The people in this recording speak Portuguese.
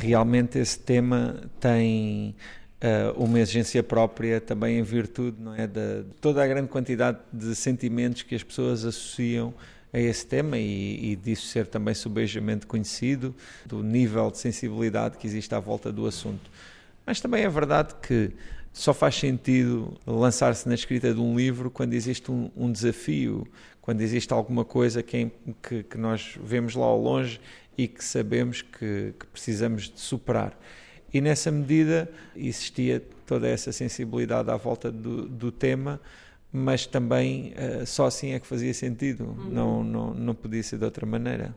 realmente esse tema tem uma exigência própria também em virtude, não é, de toda a grande quantidade de sentimentos que as pessoas associam a esse tema e disso ser também subejamente conhecido, do nível de sensibilidade que existe à volta do assunto. Mas também é verdade que só faz sentido lançar-se na escrita de um livro quando existe um desafio, quando existe alguma coisa que nós vemos lá ao longe e que sabemos que precisamos de superar. E nessa medida existia toda essa sensibilidade à volta do tema, mas também só assim é que fazia sentido, não podia ser de outra maneira.